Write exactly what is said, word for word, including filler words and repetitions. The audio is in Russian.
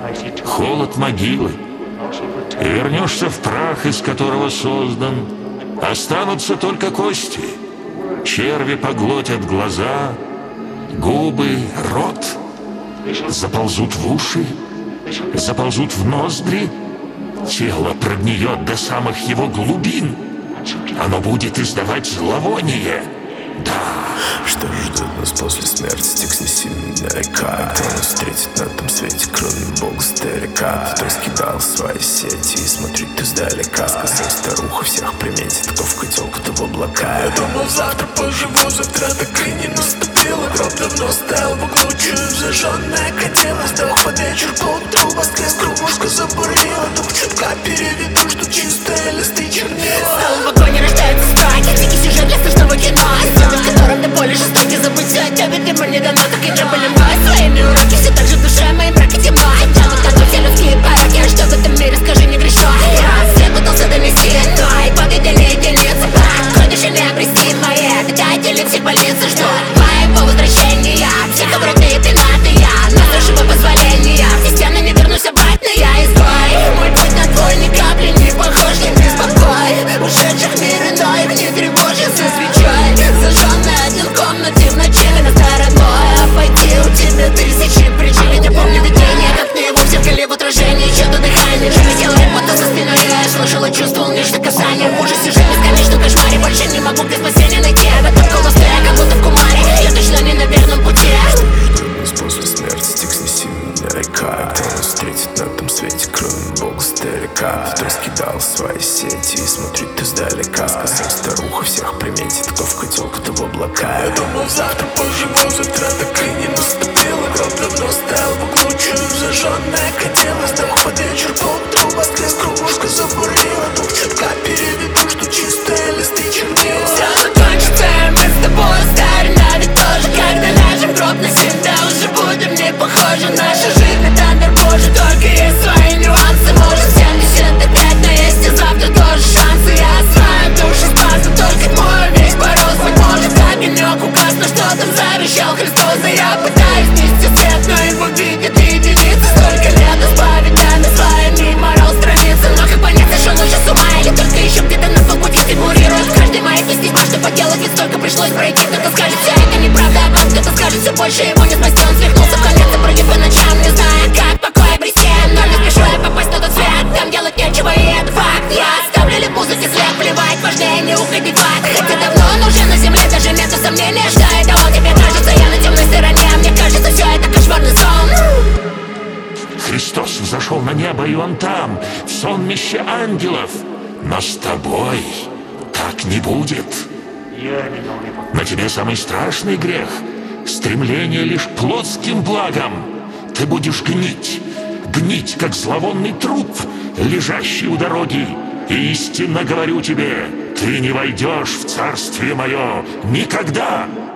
холод могилы. И вернешься в прах, из которого создан. Останутся только кости. Черви поглотят глаза, губы, рот. Заползут в уши, заползут в ноздри. Тело прогниет до самых его глубин. Оно будет издавать зловоние. Да. Что ждет нас после смерти, текст не сильно далека. Кто нас встретит на том свете, кроме бога старика? Кто скидал свои сети и смотрит издалека? Сказал старуха, всех приметит, кто в котел, кто в облака. Я думал, завтра поживу, завтра так и не наступило. Гроб давно стоял в углу, чую, зажженная катила. Сдох под вечер, поутру воскрес, кругушка забурлила. Дух чутка переведу, что чистые листы чернила. В вагоне рождаются страхи, дикий сюжет для страшного кино. Сцена, в котором до боли жестоки забыть о тебе, ты мне дано, как и трамплин мой. Своими уроки все так же в душе моей мраке темно. Тянут на все людские пороки, а что в этом мире, скажи, не грешно. Я все пытался донести, но и погодили единицы. Кровь души не обрести мои обитатели, всех больницы ждут моего возвращения. Все ковры ты пенатые, на нашего позволения. Все стены не вернусь обратно, я изгой. Мой путь на твой ни капли не похож, не беспокой. Ушедших мир иной, в них тревожится свечой. Зажженный один в комнате в ночи на стороной. А пойти у тебя тысячи причин. Я не помню видение, как мне его в зеркале в отражении. Чьё-то дыхание, жизнь делает будто за спиной. Я слышала, чувствовал нечто касание. В ужасе жизнь бесконечном кошмаре. Больше не могу без спасения найти. Это только лоская, как будто в кумаре. Я точно не на верном пути. После смерти текст не сильно далека. Кто нас встретит на том свете, кроме бога старика? Кто скидал свои сети и смотрит издалека? Сказал старуха, всех приметит, кто в котел, кто в облака. Я думал, завтра поживу, завтра так и не наступило. Гроб давно стоял в углу, чую, зажженная катила. Сдох под вечер, поутру воскрес, кругушка забурлила. Дух чутка переведу, что чистые листы чернила. Все закончится, мы с тобой старина. Ведь тоже, когда ляжем в гроб, на себя уже будем не похожи. Наша жизнь это дар Божий, только есть свои нюансы. Может семьдесят пять, но есть и завтра тоже шансы. Я знаю, душу спасу, только мой весь порос. Быть может, огонек указ, но что там завещал Христос. И я пытаюсь нести свет, но его видят единицы. Столько лет исповедями своими морал страницы. Но как понять, что ночью с ума или только еще где-то на полпути фигурирует. В каждой моей песне что поделать, ведь столько пришлось пройти. Кто-то скажет, все это неправда, а вам кто-то скажет, все больше его не спасти. Он свихнулся в конец и бродит по ночам, не зная, как покой обрести. Но не спешу я попасть на тот свет, там делать нечего, и это факт. Я оставлю ли в музыке след, плевать, важнее не уходить в ад. Хотя давно, но уже на земле даже нету сомнения, что это он тебе кажется, я на темной стороне. Мне кажется, все это кошмарный сон. Христос взошел на небо, и он там, в сонмище ангелов. Но с тобой так не будет. На тебе самый страшный грех — стремление лишь к плотским благам. Ты будешь гнить, гнить, как зловонный труп, лежащий у дороги. И истинно говорю тебе, ты не войдешь в царствие мое никогда.